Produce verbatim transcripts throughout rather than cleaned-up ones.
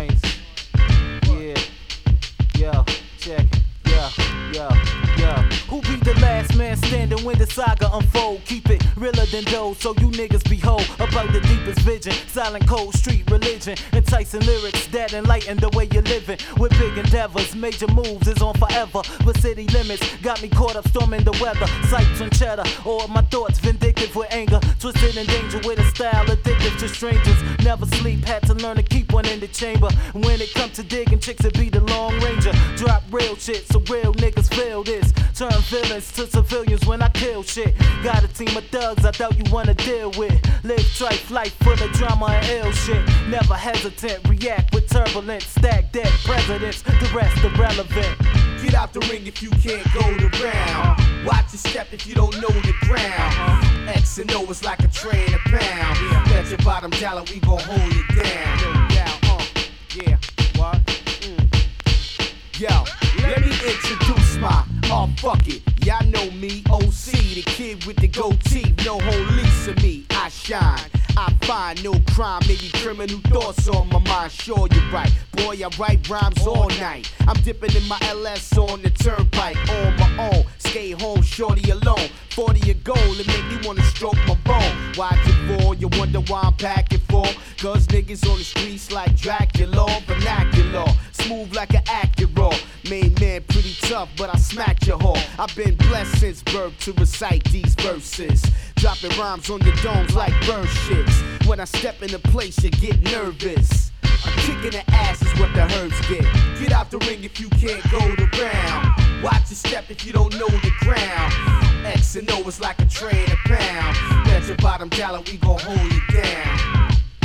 joints. Yeah, yo, check it. Yo, yo, yo. Who be the last man standing when the saga unfold? Keep it realer than those, so you niggas behold about the deepest vision. Silent cold street religion, enticing lyrics that enlighten the way you're living. With big endeavors, major moves is on forever. But city limits got me caught up storming the weather. Sights on cheddar, or my thoughts vindictive with anger. Twisted in danger with a style addictive to strangers. Never sleep, had to learn to keep one in the chamber. When it comes to digging chicks, it be the Lone Ranger. Drop real shit, so real niggas feel this. Turn villains to civilians when I kill shit. Got a team of thugs I doubt you wanna deal with. Live trife life full of drama and ill shit. Never hesitant, react with turbulence. Stack dead presidents, the rest irrelevant. Get out the ring if you can't go the round. Watch your step if you don't know the ground. X and O is like a train a pound. Bet your bottom dollar we gon' hold it down. Yeah, what? Yo, let me introduce my, oh fuck it, y'all know me, O C, the kid with the goatee, no police of me, I shine, I find no crime, maybe criminal thoughts on my mind, sure you're right, boy I write rhymes all night, I'm dipping in my L S on the turnpike, on my own, skate home, shorty alone, forty a goal, it make me wanna stroke my bone, watch it for, you wonder why I'm packing for, cause niggas on the streets like Dracula, vernacular, smooth like an Acura. Main man pretty tough, but I smacked your whore. I've been blessed since birth to recite these verses. Dropping rhymes on your domes like bird shits. When I step in a place, you get nervous. A kick in the ass is what the herbs get. Get out the ring if you can't go the round. Watch your step if you don't know the ground. X and O is like a train a pound. Bet your bottom dollar we gon' hold it down.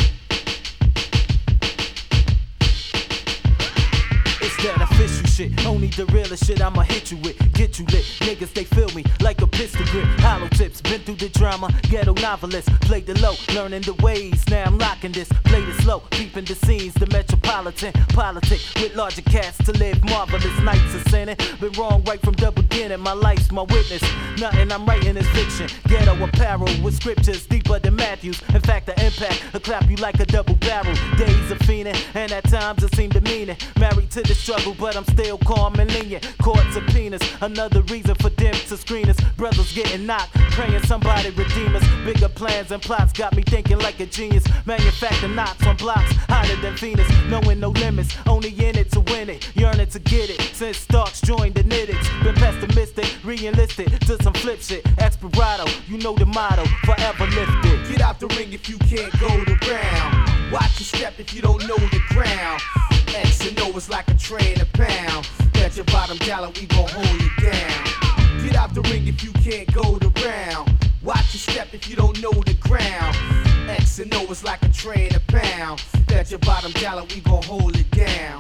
That official shit, only the realest shit I'ma hit you with. Get you lit, niggas they feel me like a pistol grip. Hollow tips, been through the drama, ghetto novelist. Played the low, learning the ways, now I'm locking this. Played it slow, peeping the scenes, the metropolitan politic with larger cats to live marvelous nights of sinning. Been wrong right from the beginning, my life's my witness. Nothing I'm writing is fiction. Ghetto apparel with scriptures deeper than Matthews. In fact, the impact will clap you like a double barrel. Days of fiending, and at times it seemed demeaning. Married to the struggle, but I'm still calm and lenient. Court subpoenas, another reason for them to screen us. Brothers getting knocked, praying somebody redeem us. Bigger plans and plots got me thinking like a genius. Manufacture knots on blocks, hotter than Venus. Knowing no limits, only in it to win it. Yearning to get it, since Starks joined the Knittix. Been pessimistic, re-enlisted to some flip shit. Experado, you know the motto, forever lifted. Get out the ring if you can't go the round. Watch your step if you don't know the ground. X and O is like a train a pound. Bet your bottom dollar we gon' hold it down. Get out the ring if you can't go the round. Watch your step if you don't know the ground. X and O is like a train a pound. Bet your bottom dollar we gon' hold it down.